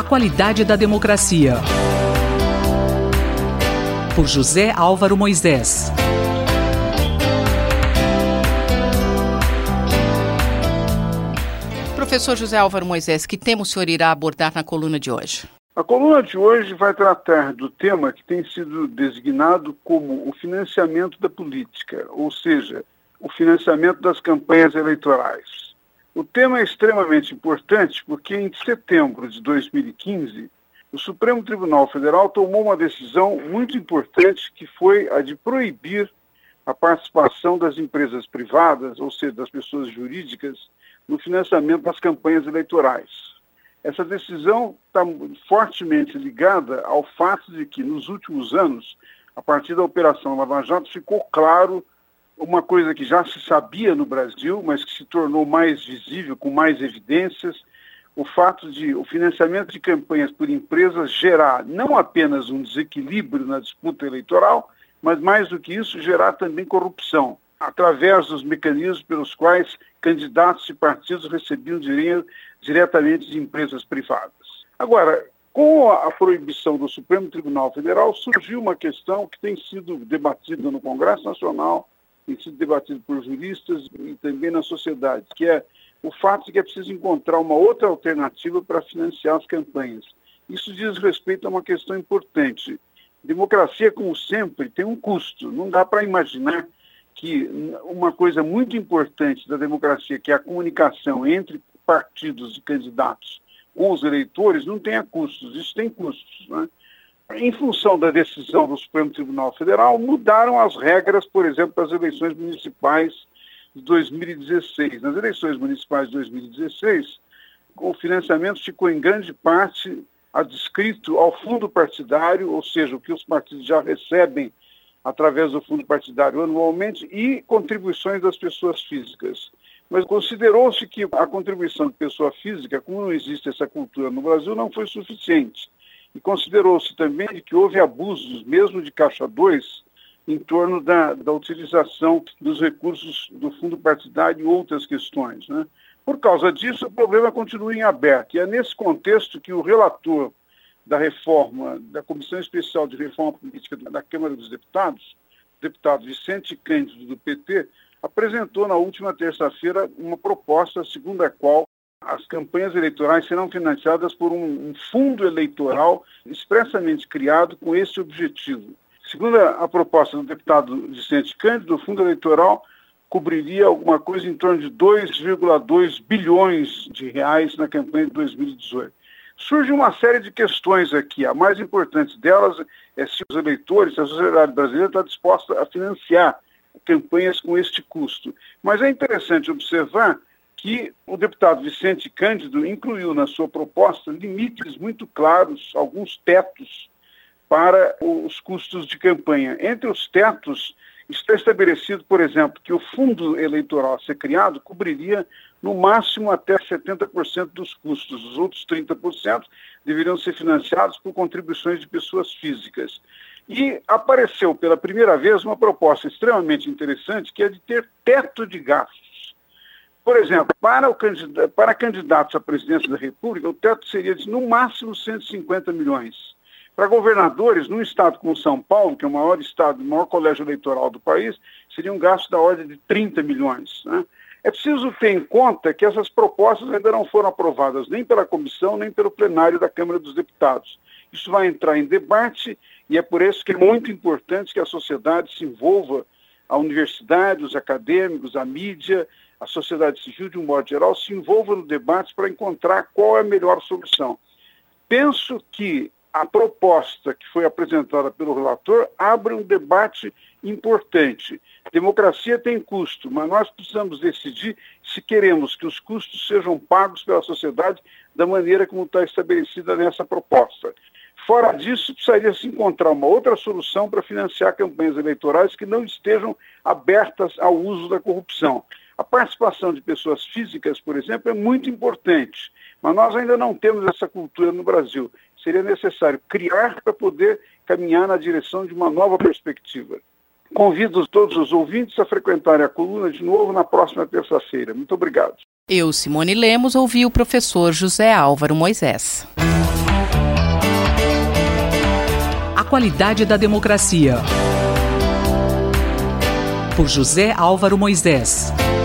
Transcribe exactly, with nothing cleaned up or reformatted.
qualidade da democracia. Por José Álvaro Moisés. Professor José Álvaro Moisés, que tema o senhor irá abordar na coluna de hoje? A coluna de hoje vai tratar do tema que tem sido designado como o financiamento da política, ou seja, o financiamento das campanhas eleitorais. O tema é extremamente importante porque em setembro de dois mil e quinze, o Supremo Tribunal Federal tomou uma decisão muito importante que foi a de proibir a participação das empresas privadas, ou seja, das pessoas jurídicas, no financiamento das campanhas eleitorais. Essa decisão está fortemente ligada ao fato de que, nos últimos anos, a partir da Operação Lava Jato, ficou claro uma coisa que já se sabia no Brasil, mas que se tornou mais visível, com mais evidências, o fato de o financiamento de campanhas por empresas gerar não apenas um desequilíbrio na disputa eleitoral, mas, mais do que isso, gerar também corrupção, através dos mecanismos pelos quais candidatos e partidos recebiam dinheiro diretamente de empresas privadas. Agora, com a proibição do Supremo Tribunal Federal, surgiu uma questão que tem sido debatida no Congresso Nacional, tem sido debatida por juristas e também na sociedade, que é o fato de que é preciso encontrar uma outra alternativa para financiar as campanhas. Isso diz respeito a uma questão importante. Democracia, como sempre, tem um custo. Não dá para imaginar que uma coisa muito importante da democracia, que é a comunicação entre partidos e candidatos com os eleitores, não tenha custos. Isso tem custos, né? Em função da decisão do Supremo Tribunal Federal, mudaram as regras, por exemplo, das eleições municipais de dois mil e dezesseis. Nas eleições municipais de dois mil e dezesseis, o financiamento ficou em grande parte adscrito ao fundo partidário, ou seja, o que os partidos já recebem através do fundo partidário anualmente, e contribuições das pessoas físicas. Mas considerou-se que a contribuição de pessoa física, como não existe essa cultura no Brasil, não foi suficiente. E considerou-se também que houve abusos, mesmo de Caixa dois, em torno da, da utilização dos recursos do fundo partidário e outras questões, né? Por causa disso, o problema continua em aberto. E é nesse contexto que o relator da reforma, da Comissão Especial de Reforma Política da Câmara dos Deputados, o deputado Vicente Cândido, do P T, apresentou na última terça-feira uma proposta segundo a qual as campanhas eleitorais serão financiadas por um, um fundo eleitoral expressamente criado com esse objetivo. Segundo a, a proposta do deputado Vicente Cândido, o fundo eleitoral cobriria alguma coisa em torno de dois vírgula dois bilhões de reais na campanha de dois mil e dezoito. Surge uma série de questões aqui. A mais importante delas é se os eleitores, se a sociedade brasileira está disposta a financiar campanhas com este custo. Mas é interessante observar que o deputado Vicente Cândido incluiu na sua proposta limites muito claros, alguns tetos para os custos de campanha. Entre os tetos está estabelecido, por exemplo, que o fundo eleitoral a ser criado cobriria no máximo até setenta por cento dos custos. Os outros trinta por cento deveriam ser financiados por contribuições de pessoas físicas. E apareceu pela primeira vez uma proposta extremamente interessante, que é de ter teto de gastos. Por exemplo, para, o candidato, para candidatos à presidência da República, o teto seria de, no máximo, cento e cinquenta milhões. Para governadores, num estado como São Paulo, que é o maior estado, o maior colégio eleitoral do país, seria um gasto da ordem de trinta milhões, né? É preciso ter em conta que essas propostas ainda não foram aprovadas nem pela comissão, nem pelo plenário da Câmara dos Deputados. Isso vai entrar em debate e é por isso que é muito importante que a sociedade se envolva, a universidade, os acadêmicos, a mídia, a sociedade civil, de um modo geral, se envolva no debate para encontrar qual é a melhor solução. Penso que a proposta que foi apresentada pelo relator abre um debate importante. Democracia tem custo, mas nós precisamos decidir se queremos que os custos sejam pagos pela sociedade da maneira como está estabelecida nessa proposta. Fora disso, precisaria se encontrar uma outra solução para financiar campanhas eleitorais que não estejam abertas ao uso da corrupção. A participação de pessoas físicas, por exemplo, é muito importante, mas nós ainda não temos essa cultura no Brasil. Seria necessário criar para poder caminhar na direção de uma nova perspectiva. Convido todos os ouvintes a frequentarem a coluna de novo na próxima terça-feira. Muito obrigado. Eu, Simone Lemos, ouvi o professor José Álvaro Moisés. qualidade da democracia. Por José Álvaro Moisés.